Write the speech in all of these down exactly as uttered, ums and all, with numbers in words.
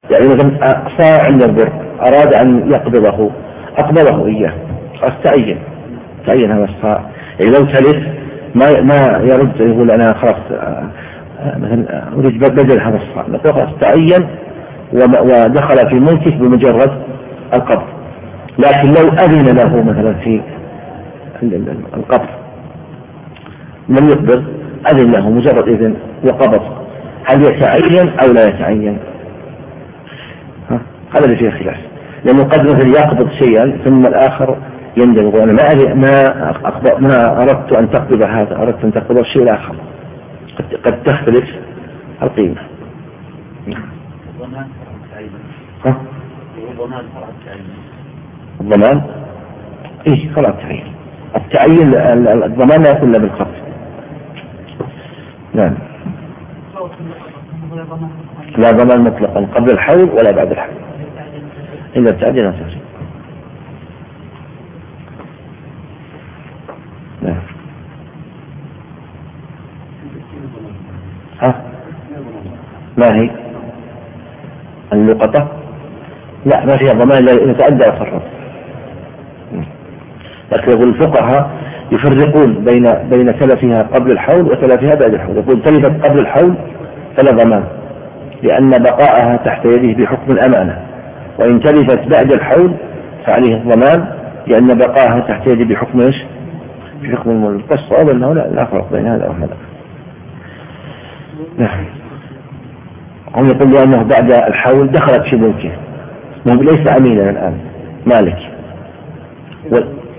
يعني مثلا صاع عند البر أراد أن يقبضه أقبضه إياه استعين تعين هذا الصاع. يعني لو تلف ما ما يرد يقول أنا خلاص مثلا أريد بدل هذا الصاع، نقول استعين ودخل في ملكك بمجرد القبض. لكن لو أذن له مثلا في القبض لم يقبض، أذن له مجرد إذن وقبض، هل يتعين أو لا يتعين؟ هذا اللي فيه خلاف، لأنه قد مثل يقبض شيئا ثم الآخر يندم يقول أنا ما ما ما أردت أن تقبض هذا، أردت أن تقبض الشيء الآخر، قد, قد تختلف القيمة. ها؟ الضمان إيه خلاص تعين. التعين الضمان لا يكون إلا بالقبض. نعم. لا ضمان مطلقا قبل الحول ولا بعد الحول إلا التعديل نفسه. نعم. ها ما هي اللقطة؟ لا ما فيها ضمان إلا يتعدى وفرط. لكن يقول الفقهاء يفرقون بين بين تلفها قبل الحول وتلفها بعد الحول. يقول تلفت قبل الحول فلا ضمان لأن بقاءها تحت يده بحكم الأمانة، وإن تلفت بعد الحول فعليه الضمان لأن بقاءها تحت يده بحكم إيش؟ بحكم الملك. فالصواب أنه لا, لا فرق بين هذا وهذا. نعم. هم يقول لأنه بعد الحول دخلت في ملكه، ليس أمينا الآن مالك. و...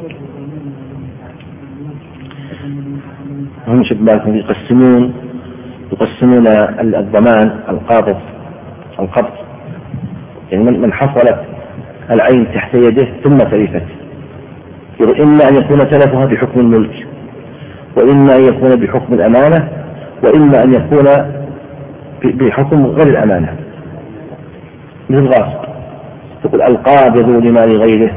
هم شبابهم يقسمون يقسمون الضمان القابض القبض، يعني من حصلت العين تحت يده ثم تلفت، يقول إما أن يكون تلفها بحكم الملك، وإما أن يكون بحكم الأمانة، وإما أن يكون بحكم غير الأمانة مثل غاصب. تقول القابض لمال غيره،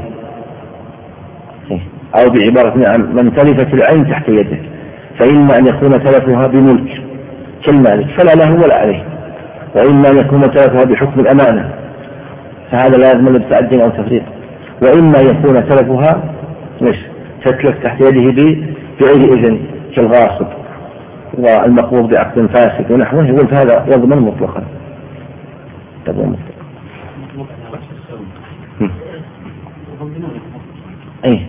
أو بعبارة نعم من تلفت العين تحت يده، فإما أن يكون تلفها بملك كالمالك فلا له ولا عليه، وإما أن يكون تلفها بحكم الأمانة فهذا لا يضمن بتعدي أو تفريط، وإما يكون تلفها مش تتلف تحت يده بغير إذن كالغاصب والمقبوض بعقد فاسد ونحوه، يقول هذا يضمن مطلقا. يضمن مطلقا. أي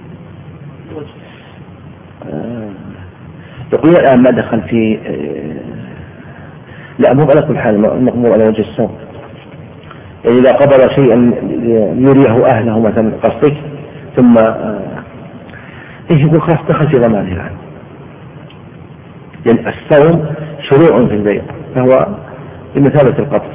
يقول الآن ما دخل في لا مو على كل حال مقبول على وجه السوء. يعني إذا قبل شيئا يريه أهله مثلا قصدك ثم إيه يقول خلاص دخل في ضمانه الآن. يعني السوم شروع في البيع فهو بمثابة القبض.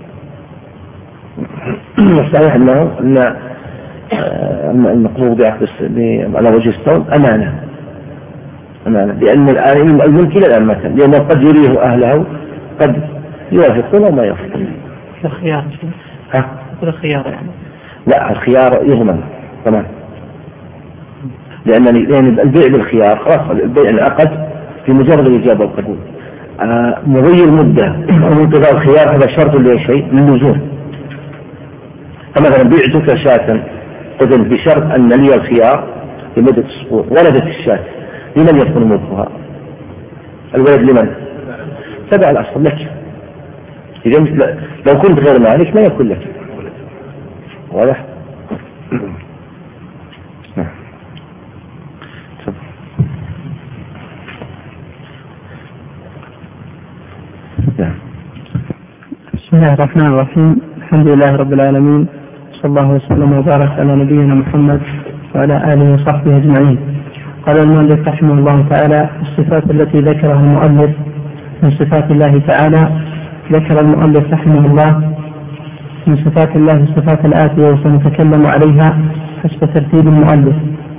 الصحيح أنه أن المقبوض على وجه السوم أمانة أمانة لأن الآن الملك إلى الآن مثلا لأنه قد يريه أهله قد يوافقون وما يوافقون. الخيار ها؟ الخيار يعني لا الخيار يضمن تمام، لأن لأن البيع بالخيار خلاص البيع العقد في مجرد الإجابة والقبول. آه مضي المدة أو انتظار الخيار هذا شرط لشيء للنزول. فمثلا بعتك شاة قدم بشرط أن لي الخيار لمدة أسبوع، ولدت الشاة لمن يكون ملكها؟ الولد لمن؟ تبع الأصل لك. إذا لو كنت غير مالك ما يكون لك. واضح؟ بسم الله الرحمن الرحيم. الحمد لله رب العالمين، صلى الله وسلم وبارك على نبينا محمد وعلى آله وصحبه أجمعين. قال المؤلف رحمه الله تعالى: الصفات التي ذكرها المؤلف من صفات الله تعالى، ذكر المؤلف رحمه الله من صفات الله الصفات الآتية وسنتكلم عليها حسب ترتيب المؤلف.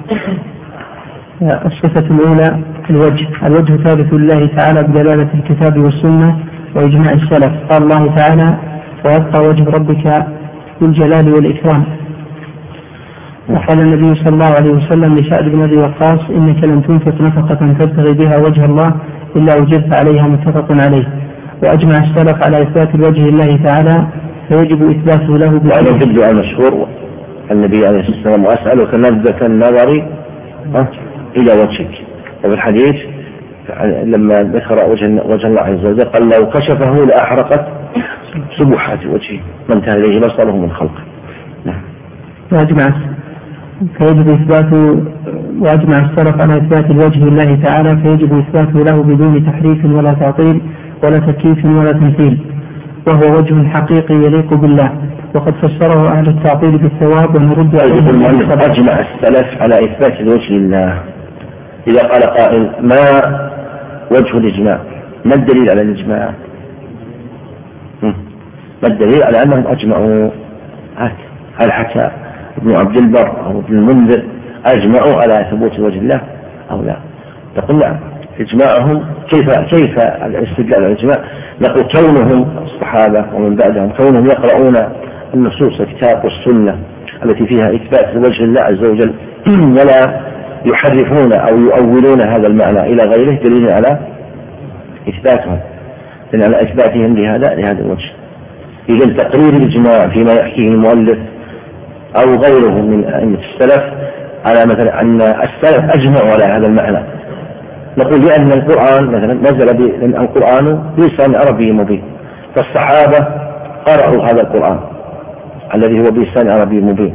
الصفة الأولى الوجه. الوجه ثابت لله تعالى بدلالة الكتاب والسنة وإجماع السلف. قال الله تعالى: ويبقى وجه ربك ذو الجلال والإكرام. وقال النبي صلى الله عليه وسلم لسعد بن أبي وقاص: إنك لن تنفق نفقة تبتغي بها وجه الله إلا وجدت عليها، متفق عليه. وأجمع السلف على إثبات الوجه الله تعالى فيجب إثباته له وأنا في الدعاء المشهور النبي عليه الصلاة والسلام وأسألك نبذة النظر إلى وجهك. وفي الحديث لما ذكر وجه, وجه الله عز وجل قال لو كشفه لأحرقت سبحات وجهه ما انتهى إليه بصره من خلقه. نعم. وأجمع فيجب إثباته وأجمع السلف على إثبات الوجه لله تعالى فيجب إثباته له بدون تحريف ولا تعطيل ولا تكييف ولا تمثيل، وهو وجه حقيقي يليق بالله، وقد فسره أهل التعطيل بالثواب ونرد عليه. أجمع السلف على إثبات الوجه لله. إذا قال قائل ما وجه الإجماع؟ ما الدليل على الإجماع؟ ما الدليل على أنهم أجمعوا؟ هل حكى ابن عبد البر أو ابن المنذر أجمعوا على ثبوت وجه الله أو لا؟ تقول لا. إجماعهم كيف كيف الاستدلال على الإجماع؟ نقول كونهم الصحابة ومن بعدهم كونهم يقرؤون النصوص الكتاب والسنة التي فيها إثبات وجه الله عز وجل ولا يحرفون أو يؤولون هذا المعنى إلى غيره دليل على إثباتهم، دليل على إثباتهم لهذا لهذا الوجه. إذن تقرير الإجماع فيما يحكيه المؤلف أو غيره من أئمة السلف على مثلا أن السلف أجمعوا على هذا المعنى، نقول لأن القرآن مثلا نزل بأن القرآن بلسان عربي مبين، فالصحابة قرأوا هذا القرآن الذي هو بلسان عربي مبين،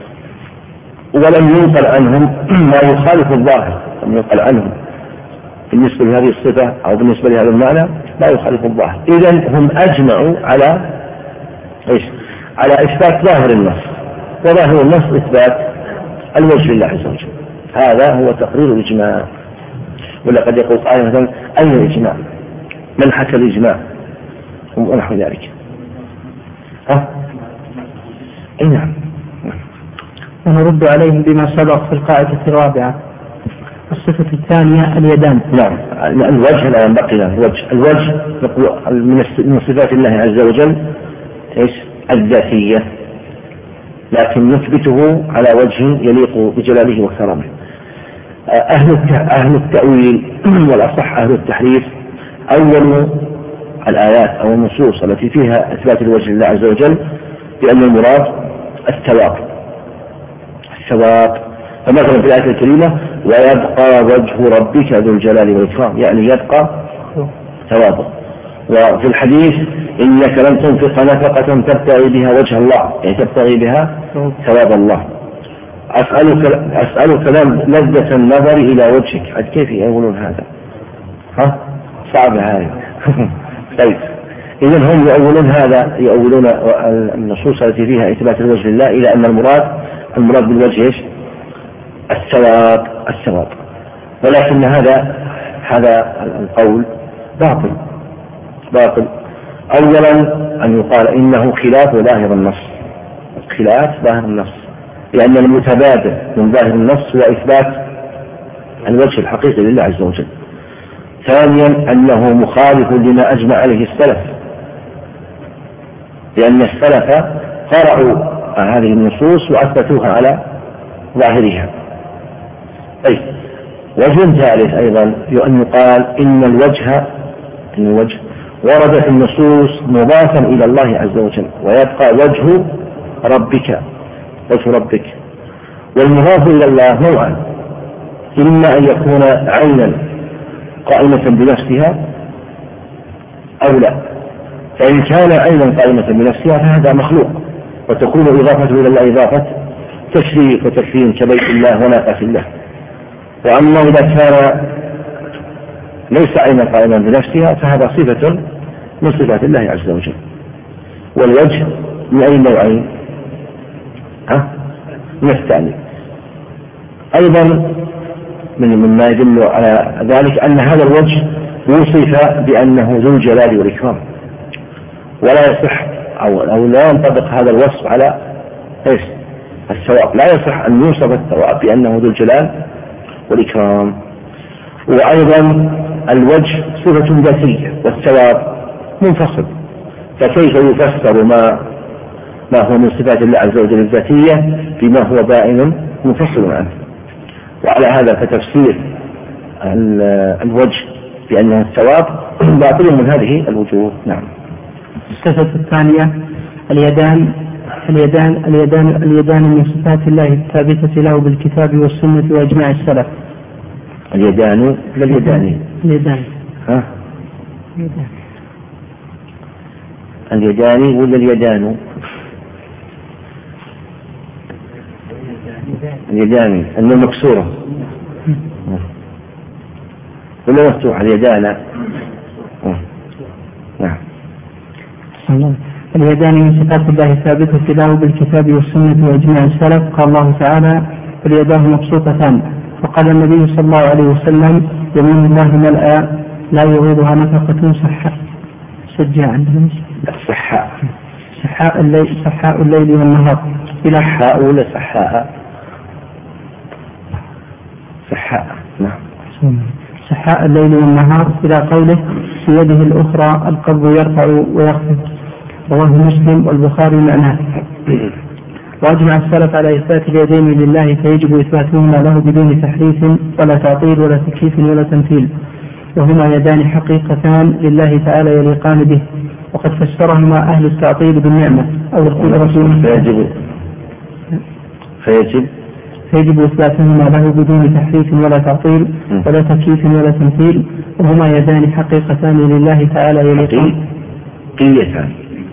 ولم ينقل عنهم ما يخالف الظاهر، لم ينقل عنهم بالنسبة لهذه الصفة أو بالنسبة لهذا المعنى لا يخالف الظاهر. إذن هم أجمعوا على إيش؟ على إثبات ظاهر النص، وظاهر النص إثبات الوجه لله عز وجل. هذا هو تقرير الإجماع. ولقد يقول قائل مثلا أين الإجماع؟ من حكى الإجماع؟ ونحو ذلك. ها؟ أي نعم. ونرد عليهم بما سبق في القاعدة الرابعة. الصفة الثانية اليدان. نعم. الوجه لا ينبقي له الوجه. الوجه من صفات الله عز وجل إيش؟ الذاتية، لكن نثبته على وجه يليق بجلاله وكرمه. أهل أهل التأويل والأصح أهل التحريف أول الآيات أو النصوص التي فيها إثبات الوجه لله عز وجل بأن المراد الثواب. الثواب فمثلا في الآية الكريمة ويبقى وجه ربك ذو الجلال والإكرام، يعني يبقى ثوابه. وفي الحديث إنك لن تنفق نفقة تبتغي بها وجه الله، يعني تبتغي بها ثواب الله. أسألك أسألك لذة النظر إلى وجهك. كيف يقولون هذا؟ ها؟ صعب هذا. طيب إذن هم يؤولون هذا، يؤولون النصوص التي فيها إثبات الوجه لله إلى أن المراد المراد بالوجه إيش؟ الثواب الثواب ولكن هذا هذا القول باطل باطل. أولا أن يقال إنه خلاف ظاهر النص، خلاف ظاهر النص، لأن المتبادل من ظاهر النص هو إثبات الوجه الحقيقي لله عز وجل. ثانيا أنه مخالف لما أجمع عليه السلف، لأن السلف قرأوا هذه النصوص وأثبتوها على ظاهرها. طيب وجه ثالث أيضا أن يقال إن الوجه إن الوجه ورد في النصوص مضافا إلى الله عز وجل، ويبقى وجه ربك وجه ربك. والمضاف إلى الله نوعان، إما أن يكون عينا قائمة بنفسها أو لا، فإن كان عينا قائمة بنفسها فهذا مخلوق، وتكون إضافته إلى الله إضافة تشريف وتكريم كبيت الله وناقة الله. وأما إذا كان ليس عينا قائما بنفسها فهذا صفة من صفات الله عز وجل. والوجه من أي نوعين؟ ها؟ من الثاني. أيضا من مما يدل على ذلك أن هذا الوجه وصف بأنه ذو الجلال والإكرام، ولا يصح أو, أو لا ينطبق هذا الوصف على إيش؟ الثواب. لا يصح أن يوصف الثواب بأنه ذو الجلال والإكرام. وأيضا الوجه صفة ذاتية والثواب منفصل، فكيف يفسر ما ما هو من صفات الله عز وجل الذاتية بما هو بائن منفصل عنه؟ وعلى هذا فتفسير الوجه بأنه الثواب باطل من هذه الوجوه. نعم. الصفة الثانية اليدان اليدان اليدان اليدان من صفات الله الثابتة له بالكتاب والسنة وإجماع السلف. اليدان ولا اليدان؟ اليدان. ها؟ اليدان ولا اليدان؟ اليدان أنه مكسورة ولا مفتوحة؟ اليدان. نعم. اليدان من صفات الله الثابتة له بالكتاب والسنة وإجماع السلف. قال الله تعالى: فاليداه مبسوطتان. فقال النبي صلى الله عليه وسلم: يمين الله ملأى لا يغيضها نفقة صحاء. سجاء عندنا الصحاء صحاء الليل صحاء الليل والنهار. إلى صحاء ولا صحاء؟ صحاء. نعم. صحاء الليل والنهار إلى قوله: في يده الأخرى القبض يرفع ويخفض. رواه مسلم والبخاري معناه. وأجمع السلف على إثبات اليدين لله، فيجب إثباتهما له بدون تحريف ولا تعطيل ولا تكييف ولا تمثيل، وهما يدان حقيقتان لله تعالى يليقان به، وقد فسرهما أهل التعطيل بالنعمة أو القدرة. فيجب فيجب فيجب إثباتهما له بدون تحريف ولا تعطيل ولا تكييف ولا تمثيل، وهما يدان حقيقتان لله تعالى يليقان. حقيقتان.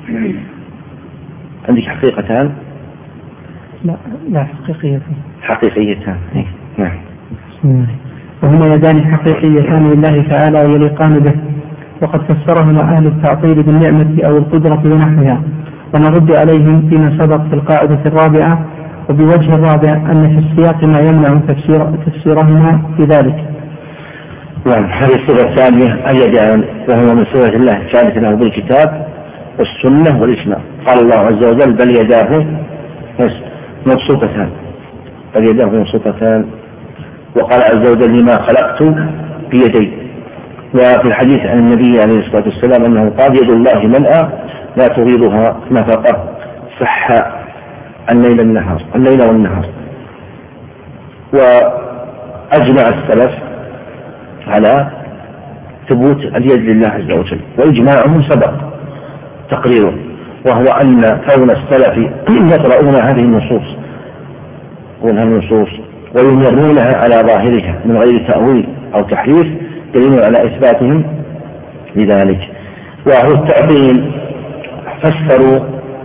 عندك حقيقتان؟ لا لا حقيقيتان. حقيقيتان. نعم. وهما يدان حقيقيتان لله تعالى يليقان به، وقد فسرهما أهل التعطيل بالنعمة أو القدرة ونحوها، ونرد عليهم فيما سبق في القاعدة الرابعة. وبوجه الرابع أن في السياق ما يمنع تفسير تفسيرهما في ذلك. نعم. هذه الصفة الثانية اليدان، وهو من صفات الله الثابتة له بالكتاب والسنة والإجماع. قال الله عز وجل: بل يداه مبسوطتان. بل يداه مبسوطتان. وقال عز وجل: لما خلقت بيدي. وفي الحديث عن النبي عليه الصلاة والسلام أنه قال: يد الله ملأى لا تغيضها نفقة صحاء الليل والنهار الليل والنهار. وأجمع السلف على ثبوت اليد لله عز وجل، وإجماعهم سبق تقريره، وهو أن كون السلف يقرؤون هذه النصوص هذه النصوص ويمرونها على ظاهرها من غير تأويل أو تحريف دليل على إثباتهم لذلك. وهو التعطيل فسروا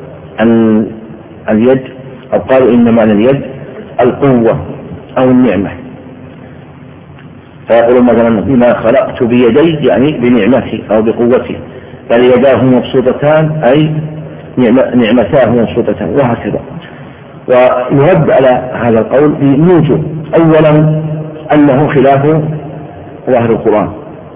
اليد أو قالوا إن معنى اليد القوة أو النعمة، فيقولون مثلا: بما خلقت بيدي يعني بنعمتي أو بقوتي، بل يداه مبسوطتان أي نعمتاه مبسوطتان، وهكذا. ويرد على هذا القول بوجوه. أولا أنه خلاف ظاهر القرآن،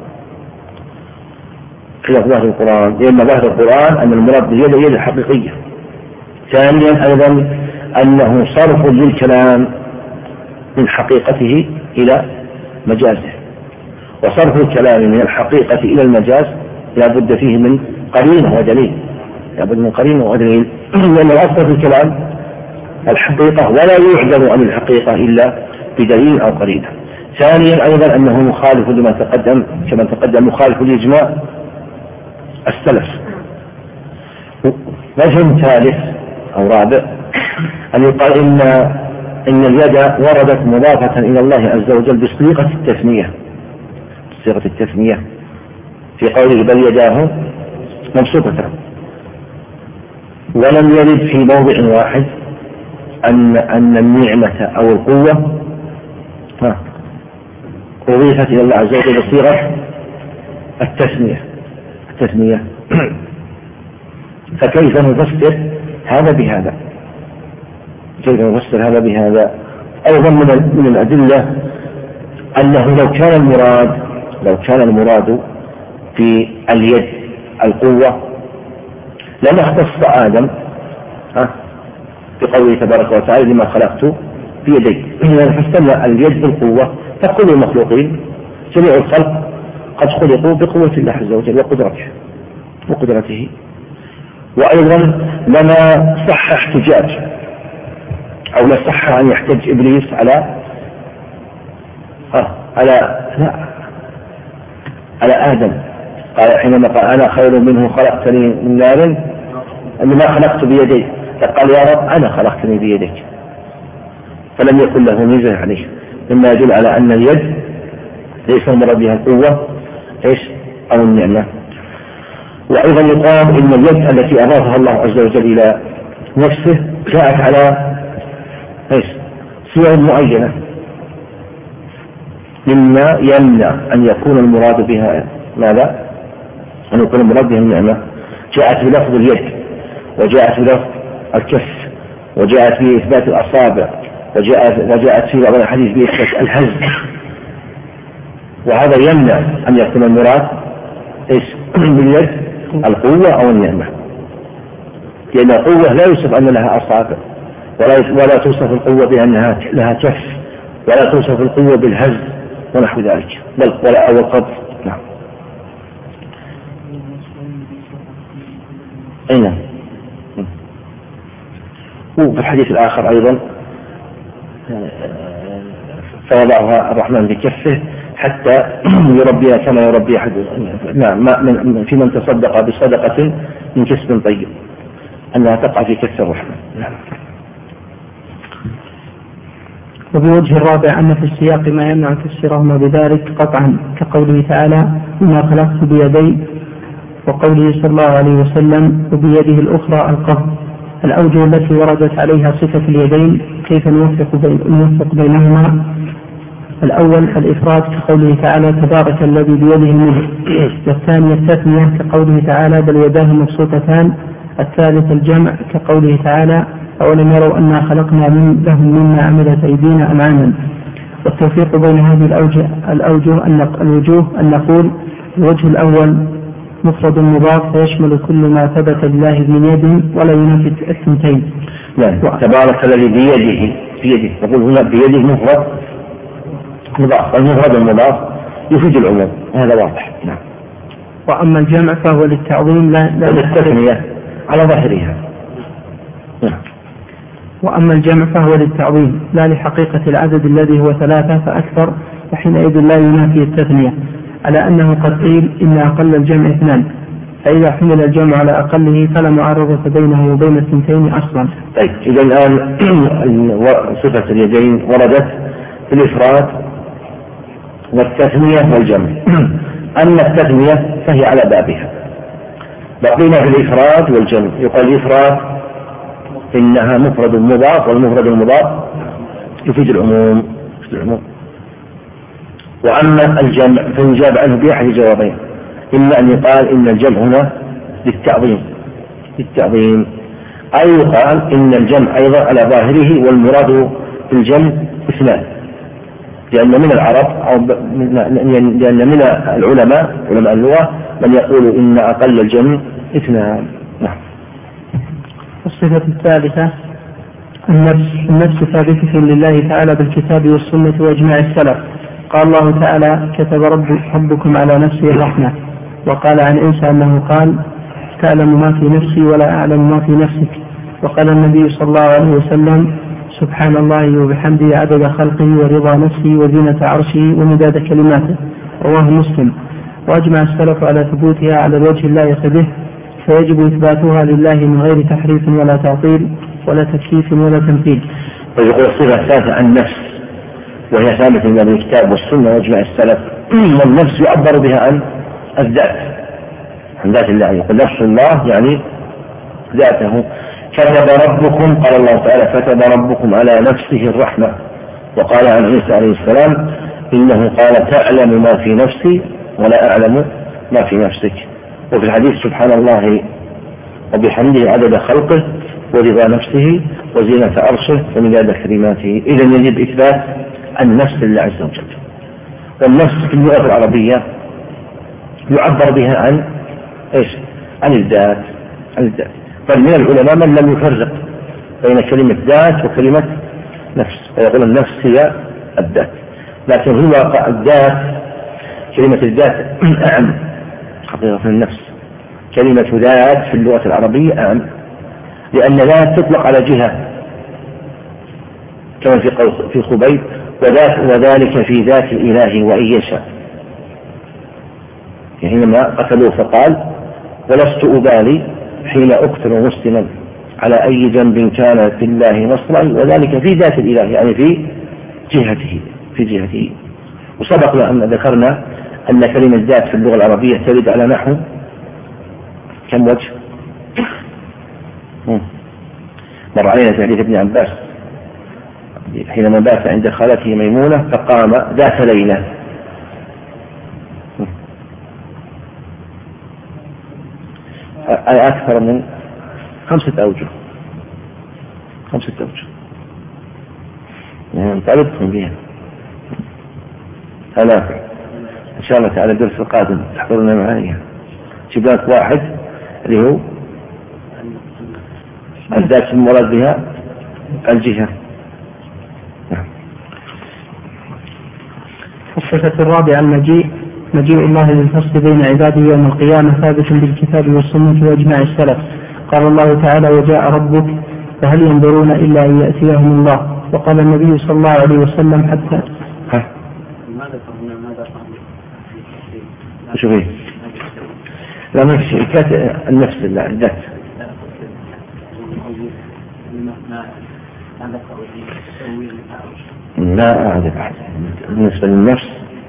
خلاف ظاهر القرآن، لأن ظاهر القرآن أن المراد باليد اليد الحقيقية. ثانيا أيضا أنه صرف للكلام من حقيقته إلى مجازه، وصرف الكلام من الحقيقة إلى المجاز لا بد فيه من قرينة ودليل، لا بد من قرينة ودليل، لأن الأصل في الكلام الحقيقة ولا يعدم عن الحقيقة إلا بدليل أو قرينة. ثانيا أيضا أنه مخالف لما تقدم كما تقدم مخالف لإجماع السلف. وجه ثالث أو رابع أن يقال إن إن اليد وردت مضافة إلى الله عز وجل بصيغة التثنية، صيغة التثنية في قوله: بل يداه مبسوطتان. ولم يرد في موضع واحد أن أن النعمة أو القوة أضيفت إلى الله عز وجل بصيغة التثنية التثنية فكيف نفسر هذا بهذا؟ كيف نفسر هذا بهذا؟ أيضا من الأدلة أنه لو كان المراد لو كان المراد في اليد القوة لما اختص آدم بقوله تبارك وتعالى: لما خلقت بيدي. فاستمع اليد بالقوة، فكل المخلوقين جميع الخلق قد خلقوا بقوة الله عز وجل وقدرته وقدرته. وأيضا لما صح احتجاج أو لا صح أن يحتج إبليس على آه على لا على آدم، قال حينما قال: أنا خير منه خلقتني من نار لما خلقت بيدي، فقال يا رب أنا خلقتني بيدك، فلم يكن له ميزة عليه، مما يدل على أن اليد ليس المراد بها القوة إيش أو النعمة. وأيضا يقال إن اليد التي أضافها الله عز وجل إلى نفسه جاءت على إيش صور معينة، مما يمنع أن يكون المراد بها ماذا؟ أن يكون المراد بها النعمة. جاءت بلفظ اليد، وجاءت بلفظ الكف، وجاءت بإثبات الأصابع، وجاءت, وجاءت في بعض الحديث بإثبات الهز، وهذا يمنع أن يكون المراد إيش باليد القوة أو النعمة، لأن القوة لا يوصف أن لها أصابع، ولا, ولا توصف القوة بأنها لها كف، ولا توصف القوة بالهز ونحو ذلك، بل ولا أو القبض. نعم. أين وفي الحديث الآخر أيضا فوضعها الرحمن بكفه حتى يربيها كما يربي أحد نعم في من تصدق بصدقة من كسب طيب، أنها تقع في كف الرحمن. نعم. وبوجه الرابع أن في السياق ما يمنع تفسيرهما بذلك قطعا، كقوله تعالى إنا خلقت بيدي، وقوله صلى الله عليه وسلم وبيده الأخرى القبض. الأوجه التي وردت عليها صفة اليدين كيف نوفق, بين نوفق بينهما؟ الأول الإفراد كقوله تعالى تبارك الذي بيده الملك، والثاني التثنية كقوله تعالى بل يداه مبسوطتان، الثالث الجمع كقوله تعالى أولم يروا أنا خلقنا من لهم مما عملت أيدينا أنعاما. والتوفيق بين هذه الأوجه, الأوجه أن الوجوه أن نقول الوجه الأول مفرد مضاف فيشمل كل ما ثبت لله من يد ولا ينافي الثنتين. نعم. تبارك الذي بيده بيده نقول هنا بيده مفرد مضاف، والمفرد المضاف يفيد العموم، هذا واضح. نعم. وأما الجمع فهو للتعظيم لا للتثنية على ظاهرها. نعم. وأما الجمع فهو للتعظيم لا لحقيقة العدد الذي هو ثلاثة فأكثر، فحينئذ لا ينافي التثنية، على أنه قد قيل إن أقل الجمع اثنان، فإذا حمل الجمع على أقله فلا معارضة بينه وبين الثنتين أصلا. طيب إذا الآن صفة اليدين وردت في الإفراد والتثنية والجمع. أما التثنية فهي على بابها، بقينا في الإفراد والجمع. يقال الإفراد إنها مفرد مضاف، والمفرد المضاف يفيد العموم. وأما الجمع فيجاب عنه بأحد جوابين، إما أن يقال إن الجمع هنا للتعظيم للتعظيم أو يقال إن الجمع أيضا على ظاهره والمراد في الجمع اثنان، لأن من العرب أو لأن من العلماء علماء اللغة من يقول إن أقل الجمع اثنان. نعم. الصفة الثالثة النفس. النفس ثابتة لله تعالى بالكتاب والسنة وإجماع السلف. قال الله تعالى كتب رب ربكم على نفسه الرحمة، وقال عن عيسى أنه قال تعلم ما في نفسي ولا أعلم ما في نفسك. وقال النبي صلى الله عليه وسلم سبحان الله وبحمده عدد خلقه ورضا نفسه وزينة عرشه ومداد كلماته، رواه مسلم. وأجمع السلف على ثبوتها على الوجه اللائق به، فيجب إثباتها لله من غير تحريف ولا تعطيل ولا تكييف ولا تمثيل. ويقول الصفة الثالثة عن النفس، وهي ثابتة من الكتاب والسنة وإجماع السلف. والنفس يعبر بها عن الذات، عن ذات الله. يقول نفس الله يعني ذاته. كتب ربكم، قال الله تعالى كتب ربكم على نفسه الرحمة. وقال عن عيسى عليه السلام إنه قال تعلم ما في نفسي ولا أعلم ما في نفسك. وفي الحديث سبحان الله وبحمده عدد خلقه ورضا نفسه وزينة عرشه ومداد كلماته. إذن يجب إثبات النفس لله عز وجل. والنفس في اللغة العربية يعبر بها عن إيش؟ عن الذات. عن الذات. بل من العلماء من لم يفرق بين كلمة ذات وكلمة نفس، ويقول النفس هي الذات. لكن هو الذات كلمة الذات أعم حقيقة النفس. كلمة ذات في اللغة العربية أعم، لأن ذات تطلق على جهة كما في خبيب وذات وذلك في ذات الإله وإن يشاء. حينما قتلوه فقال ولست أبالي حين أقتل مسلما على أي جنب كان في الله نصرا، وذلك في ذات الإله يعني في جهته في جهته. وسبق أن ذكرنا أن كلمة ذات في اللغة العربية ترد على نحو كم وجه؟ مر علينا في حديث ابن عباس حينما بات عند خالته ميمونة فقام ذات ليلة، أكثر من خمسة أوجه خمسة أوجه يعني طالبكم بها ثلاثة إن شاء الله تعالى الدرس القادم تحضرنا معايا. شباك واحد اللي هو الذات المراد بها الجهة. الصفة الرابعة المجيء، مجيء الله للفصل بين عباده يوم القيامة ثابت بالكتاب والسنة وإجماع السلف. قال الله تعالى: وجاء ربك فهل ينظرون إلا أن يأتيهم الله. وقال النبي صلى الله عليه وسلم حتى ها شوفي لا ما في النفس لا الذات لا أعرف بالنسبة للنفس.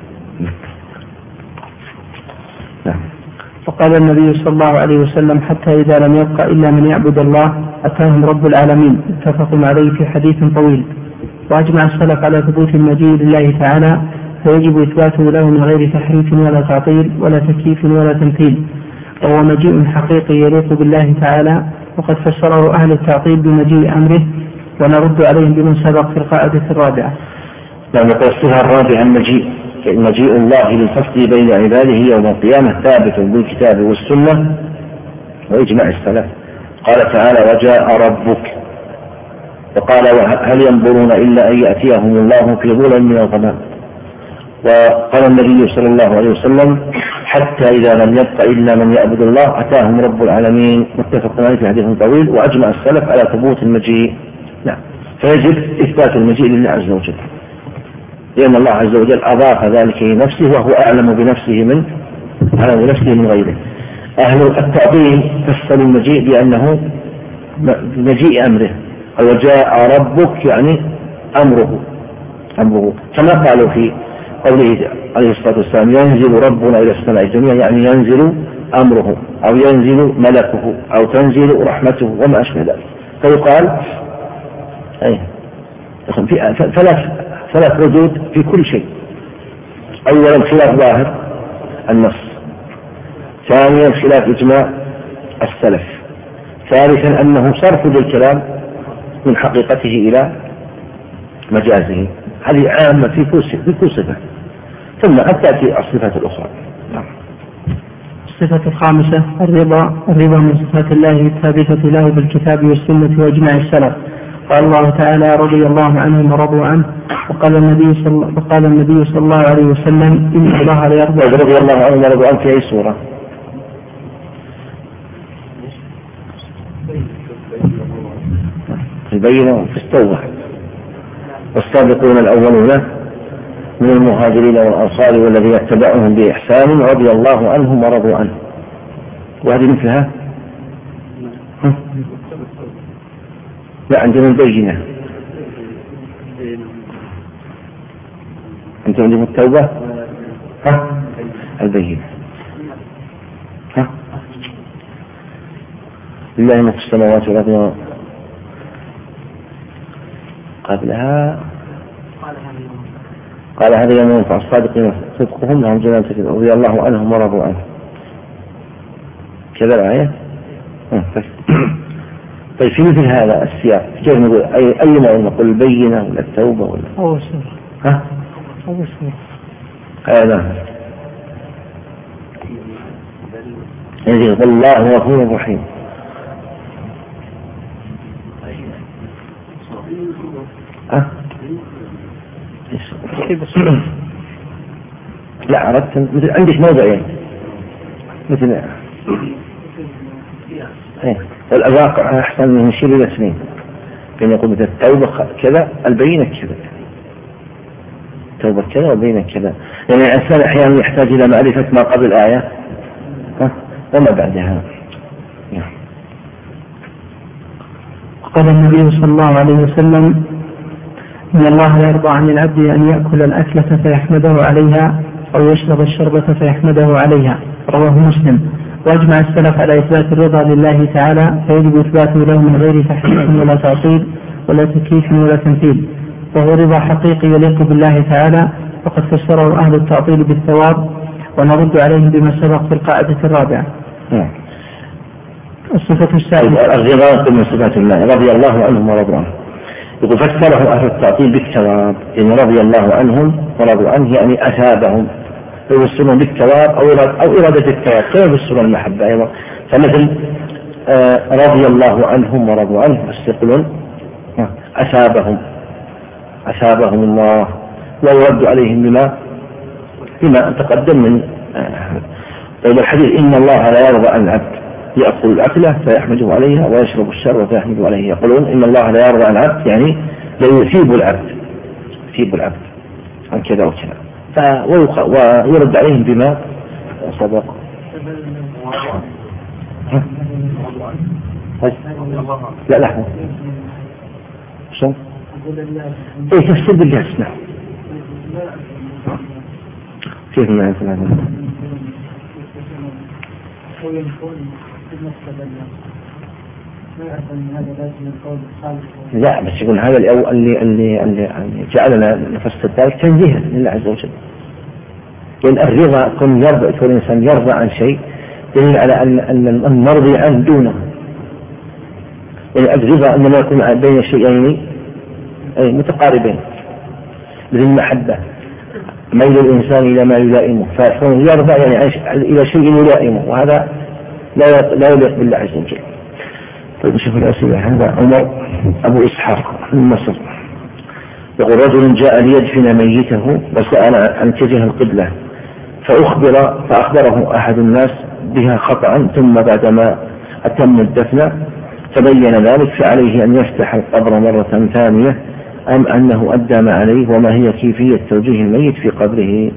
نعم. وقال النبي صلى الله عليه وسلم: حتى إذا لم يبق إلا من يعبد الله أتاهم رب العالمين. اتفق عليه في حديث طويل. وأجمع السلف على ثبوت المجيء لله تعالى، فيجب إثباته له من غير تحريف ولا تعطيل ولا تكييف ولا تمثيل، وهو مجيء حقيقي يليق بالله تعالى، وقد فسره أهل التعطيل بمجيء أمره، ونرد عليهم بمن سبق في القاعدة الرابعة. نعم. الصفة الرابعة المجيء، مجيء الله للفصل بين عباده يوم القيامة ثابت بالكتاب والسنة وإجماع السلف. قال تعالى: وجاء ربك. وقال: هل ينظرون إلا أن يأتيهم الله في ظلم من الغمام. وقال النبي صلى الله عليه وسلم: حتى إذا لم يبق إلا من يعبد الله أتاهم رب العالمين. متفق عليه في حديث طويل. وأجمع السلف على ثبوت المجيء. نعم. فيجب إثبات المجيء لله عز وجل، لأن الله عز وجل أضاف ذلك لنفسه وهو أعلم بنفسه من أعلم بنفسه من غيره. أهل التعظيم فسروا المجيء بأنه مجيء أمره، وجاء ربك يعني أمره أمره كما قالوا في قوله عليه الصلاة والسلام: ينزل ربنا إلى السماء الدنيا، يعني ينزل أمره أو ينزل ملكه أو تنزل رحمته وما أشبه ذلك. فيقال أي في ثلاث ثلاث ردود في كل شيء. أولا خلاف ظاهر النص، ثانيا خلاف إجماع السلف، ثالثا أنه صرف للكلام من حقيقته إلى مجازه. هذه عامة في كل صفة، ثم قد تأتي الصفات الأخرى. الصفة الخامسة الرضا، الرضا من صفات الله الثابتة له بالكتاب والسنة وإجماع السلف. قال الله تعالى: رضي الله عنهم ورضوا عنه. وقال النبي صلى وقال النبي صلى الله عليه وسلم: إن الله لا يرضى. رضي الله عنهم ورضوا عنه في أي سورة؟ البينة في التوبة. والسابقون الأولون من المهاجرين والأنصار والذين اتبعوهم بإحسان رضي الله عنهم ورضوا عنه. وهذه مثلها لا عندنا البينة. أنتم عندكم التوبة ها البينة ها لله ما في السماوات والأرض. قبلها قال: هذا يوم ينفع الصادقين صدقهم لهم جنات رضي الله عنهم ورضوا عنه. كذا الآية. طيب في مثل هذا السياق كيف نقول أي أي ما نقول البينة ولا التوبة ولا أول سورة؟ ها أول سورة. هذا الذي والله غفور رحيم. ها لا أردت مثل عندك موضعين مثل ايه والأواقع أحسن من نشير إلى اثنين، كان يقول مثل التوبة كذا البينة كذا، توبة كذا والبينة كذا. يعني الإنسان أحيانا يحتاج إلى معرفة ما قبل الآية وما بعدها. قال النبي صلى الله عليه وسلم: إن الله لا يرضى عن العبد أن يأكل الأكلة فيحمده عليها أو يشرب الشربة فيحمده عليها. رواه مسلم. وأجمع السلف على إثبات الرضا لله تعالى، فيجب إثباته له من غير تحريف ولا تعطيل ولا تكييف ولا تمثيل، وهو رضا حقيقي يليق بالله تعالى، وقد فسره أهل التعطيل بالثواب، ونرد عليهم بما سبق في القاعدة الرابعة. الصفة السادسة الرضا من صفات الله رضي الله عنهم ورضوا عنه. يقول فسره أهل التعطيل بالثواب، يعني رضي الله عنهم ورضوا عنه يعني أثابهم، يوصلون بالثواب أو أو إرادة الثواب، كما يوصلون المحبة أيضا. فمثل آه رضي الله عنهم ورضوا عنه، بس يقولون أثابهم أثابهم الله، ويرد عليهم بما بما تقدم من آه الحديث: إن الله لا يرضى عن العبد يأكل الأكلة فيحمده عليها ويشرب الشربة فيحمده عليه. يقولون إن الله لا يرضى عن العبد، يعني لا يثيب العبد يثيب العبد عن كذا وكذا، ويرد عليهم بما سبق. لا لا شو ايه تفسير بالجهاز. نعم كيف ما يفعل لا، بس يقول هذا اللي اللي اللي جعلنا نفسر ذلك تنزيها لله عز وجل. لأن الرضا كن يرضى كل إنسان يرضى عن شيء دليل على أن أن المرضي عنه دونه. يعني الرضا أنما يكون بين شيئين أي متقاربين بالمحبة، ميل الإنسان إلى ما يلائمه، فيكون يرضى يعني إلى شيء يلائمه، وهذا لا لا يليق بالله عز وجل. طيب نشوف الأسئلة. هذا عمر أبو إسحاق من مصر يقول: رجل جاء ليدفن ميته وسأل عن اتجاه القبلة، فأخبر فأخبره أحد الناس بها خطأ، ثم بعدما أتم الدفن تبين ذلك، فعليه أن يفتح القبر مرة ثانية أم أنه أدى ما عليه؟ وما هي كيفية توجيه الميت في قبره؟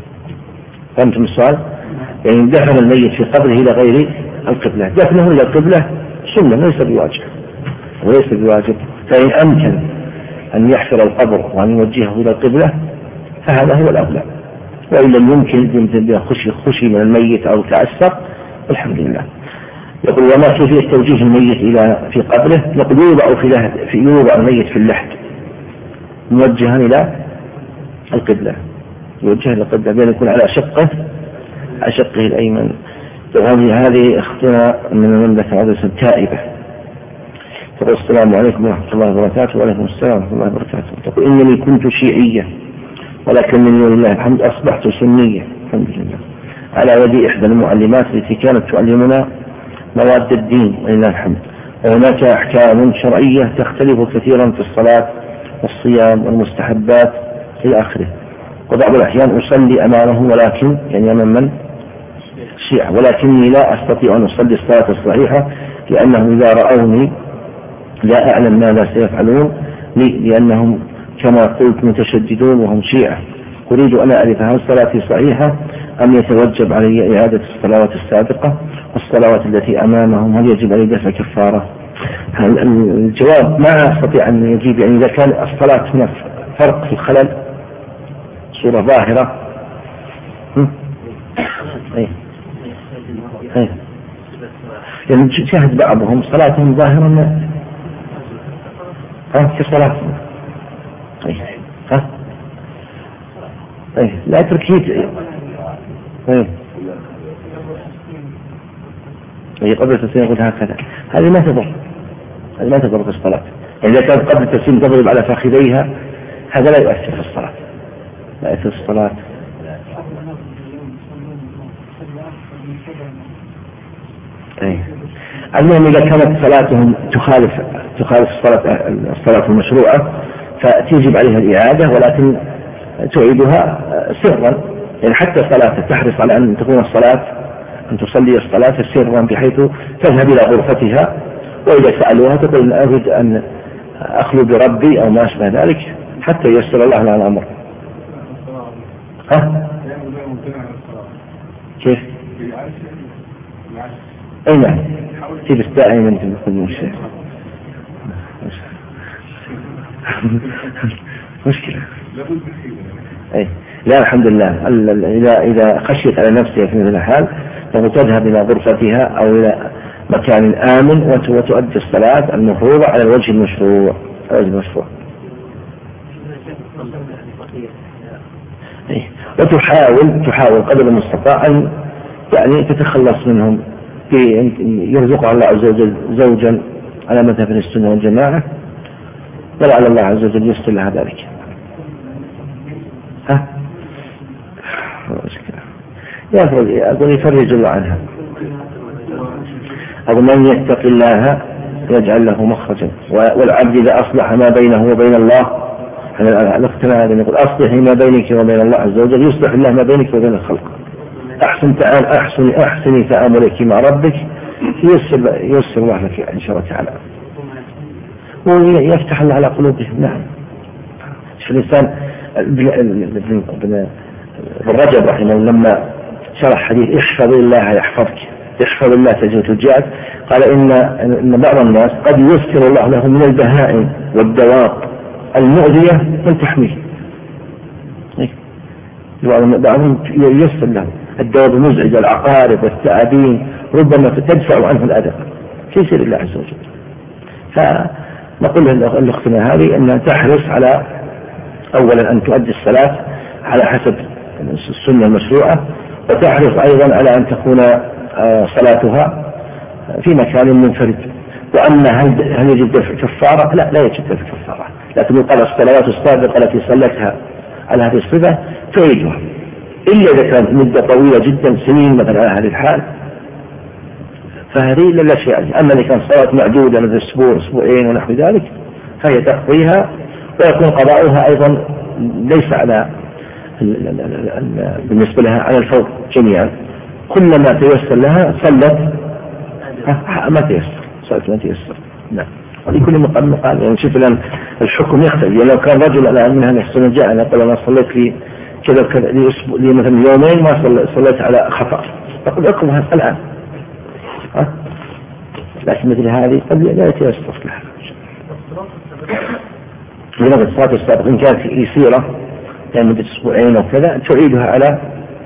فهمتم السؤال؟ يعني دفن الميت في قبره إلى غير القبلة، دفنه إلى القبلة سنة ليس بواجب وليس بواجب فإن أمكن أن يحفر القبر وأن يوجهه إلى القبلة فهذا هو الأولى، وإن لم يمكن خشي خشي من الميت أو تأثر الحمد لله. يقول: وما كيفية توجيه الميت إلى في قبره؟ يقول: يوضع في لحد في يوضع الميت في اللحد موجها إلى القبلة، يوجه إلى القبلة بأن يكون على شقه على شقه الأيمن. هذه هذه اختنا من المملكة العربية تائبة. تقول: السلام عليكم ورحمة الله وبركاته. وعليكم السلام ورحمة الله وبركاته. تقول: إنني كنت شيعية ولكنني ولله الحمد أصبحت سنية الحمد لله على يد إحدى المعلمات التي كانت تعلمنا مواد الدين ولله الحمد، وهناك أحكام شرعية تختلف كثيرا في الصلاة والصيام والمستحبات إلى آخره، وبعض الأحيان أصلي أمامه ولكن يعني أمام من؟ شيعة، ولكني لا أستطيع أن أصلي الصلاة الصحيحة لأنهم إذا رأوني لا أعلم ماذا سيفعلون لي، لأنهم كما قلت متشددون وهم شيعة. أريد أن أعرف هل صلاتي صحيحة أم يتوجب علي إعادة الصلوات السابقة، والصلوات التي أمامهم هل يجب علي دفع كفارة؟ الجواب ما أستطيع أن يجيب، يعني إذا كان الصلاة هناك فرق في الخلل صورة ظاهرة أي أي يعني شاهد بعضهم صلاتهم ظاهرة ها كصلاة أي ها أي لا تركيز أي أي قبل التسليم يقول هكذا، هذه ما تضر هذه ما تضر في الصلاة. يعني إذا كانت قبل التسليم تضرب على فخذيها هذا لا يؤثر في الصلاة، لا يؤثر في الصلاة. أي المهم إذا كانت صلاتهم تخالف تخالف الصلاة الصلاة المشروعة فتجب عليها الإعادة، ولكن تعيدها سرا، يعني حتى صلاة تحرص على أن تكون الصلاة أن تصلي الصلاة سرا بحيث تذهب إلى غرفتها، وإذا سألوها تقول أريد أن أخلو بربي أو ما أشبه ذلك حتى ييسر الله لنا الأمر. ها؟ كيف؟ أي نعم تبس دائما من الشيء. مشكلة. أي لا الحمد لله. إذا إذا خشيت على نفسها في مثل الحال فهو تذهب إلى غرفتها أو إلى مكان آمن وتؤدي الصلاة المفروضة على الوجه المشروع. الوجه المشروع. أي وتحاول تحاول قدر المستطاع أن يعني تتخلص منهم، يرزقها الله عز وجل زوجا على مذهب السنة والجماعة، ولعل الله عز وجل يسر لها ذلك. ها؟ أقول يفرج الله عنها. أقول من يتق الله يجعل له مخرجا، والعبد إذا أصلح ما بينه وبين الله، الاقتناع هذا يقول أصلح ما بينك وبين الله عز وجل يصلح الله ما بينك وبين الخلق. أحسن تعال أحسن أحسني تأملك مع ربك يسر يسر الله لك إن شاء الله تعالى، ويفتح الله على قلوبهم. نعم. شوف الإنسان ابن رجب رحمه الله لما شرح حديث احفظ الله يحفظك، احفظ الله تجد تجاهك، قال إن إن بعض الناس قد يسر الله له من البهائم والدواب المؤذية من تحميه. بعضهم يسر له الدواب المزعجة، العقارب والثعابين ربما تدفع عنه الأذى في سير الله عز وجل. فنقول لأختنا هذه أنها تحرص على أولا أن تؤدي الصلاة على حسب السنة المشروعة، وتحرص أيضا على أن تكون صلاتها في مكان منفرد. وأما هل, هل يجب دفع كفارة؟ لا لا يجب دفع كفارة، لكن يقال الصلوات السابقة التي صلتها على هذه الصفة تعيدها، إلا إذا كانت مدة طويلة جدا سنين مثلا على هذه الحال فهذه لا شيء عليها. أما إذا كانت صلاة معدودة مثل أسبوع أسبوعين ونحو ذلك فهي تقضيها، ويكون قضاؤها أيضا ليس على بالنسبة لها على الفور جميعا، كلما تيسر لها صلت ما تيسر صلت ما تيسر. نعم. ولكل مقام مقال. يعني شوف الآن الحكم يختلف. يعني لو كان رجل الآن منها يحسن جاء أنا قال أنا صليت في كذا كذا لي مثلا يومين ما صليت على خطأ، فقد أقومها الآن. ها؟ لكن مثل هذه قد لا يتيسر لها. لنقل الصلاة السابقة إن كانت يسيرة يعني مدة أسبوعين أو كذا تعيدها على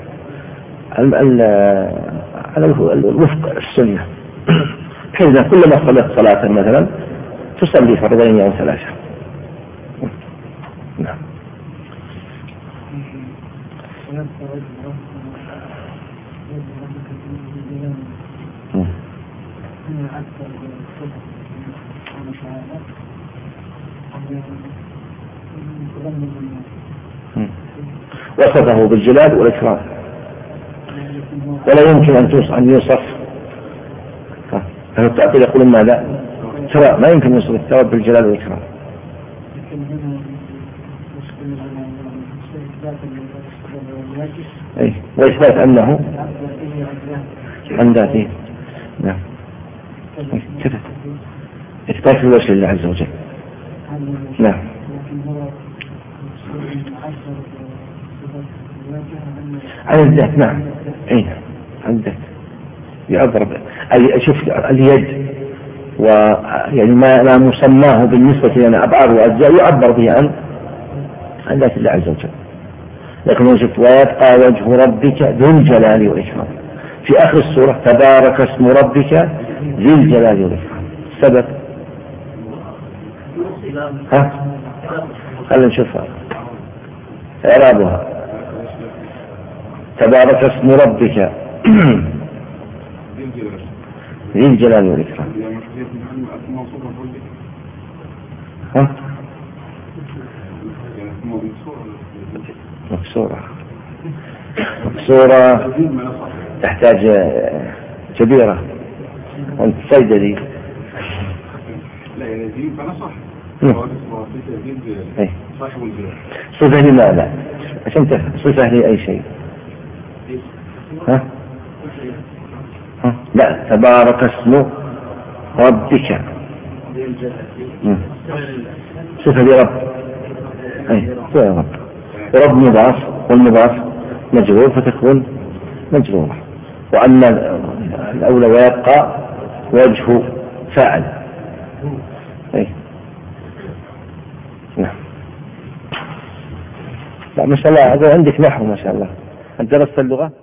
على الوفق السنة، حيث كلما صلت صلاة مثلا تصلي فرضين أو ثلاثة. نعم. وصفه بالجلال والإكرام، ولا يمكن أن يوصف أهل التعطيل يقولون ماذا؟ سواء ما يمكن يوصف الثواب بالجلال والإكرام. أي وإثبات أنه عن ذاته. نعم. كذا إثبات الوجه لله عز وجل. نعم. عن الذات. نعم. أي عن الذات يعبر شوف اليد ويعني ما لا مسماه بالنسبة لنا أبعاد وأجزاء يعبر به عن عن ذات الله عز وجل. لكن وجد ويبقى وجه ربك ذو الجلال والإكرام في آخر السورة تبارك اسم ربك ذي الجلال والإكرام. السبب ها خلينا نشوفها إعرابها تبارك اسم ربك ذي الجلال والإكرام. ها مكسورة مكسورة تحتاج كبيرة أنت صيدلي. لا يعني دي فأنا صح صفة لماذا عشان تفهم صفة لأي شيء. ها ها لا تبارك اسم ربك صفة لرب. أي صفة لرب. رب مضاف والمضاف مجرور فتكون مجرورة. وأن الأولى ويبقى وجه فاعل. أي لا ما شاء الله، هذا عندك نحو ما شاء الله. أنت درست اللغة؟